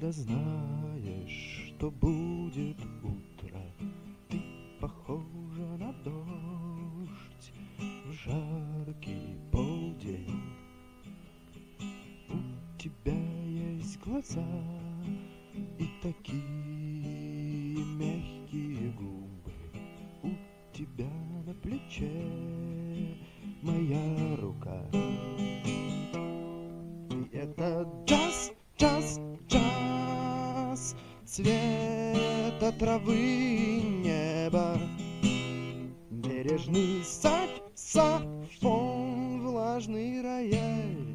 Когда знаешь, что будет утро, ты похожа на дождь в жаркий полдень. У тебя есть глаза и такие мягкие губы. У тебя на плече моя рука. И это джаз, джаз, джаз цвета травы и неба. Бережный саксофон, влажный рояль.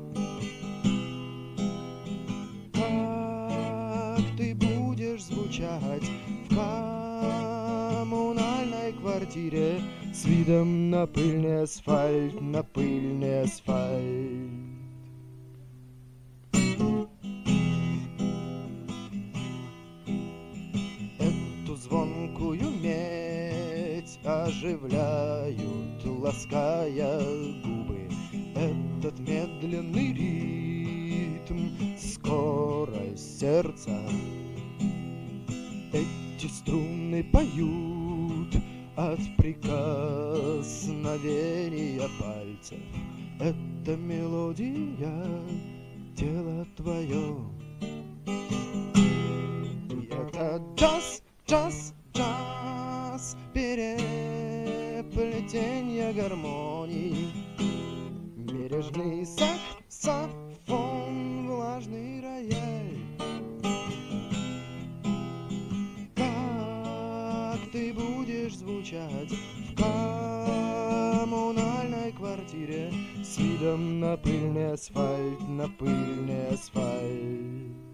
Как ты будешь звучать в коммунальной квартире с видом на пыльный асфальт, на пыльный асфальт? Эту звонкую медь оживляют, лаская губы. Этот медленный ритм, скорость сердца. Эти струны поют от прикосновения пальцев. Это мелодия, тело твое. И это джаз, джаз, джаз, переплетение гармоний. Бережный саксофон, влажный рояль. Как ты будешь звучать в коммунальной квартире с видом на пыльный асфальт, на пыльный асфальт?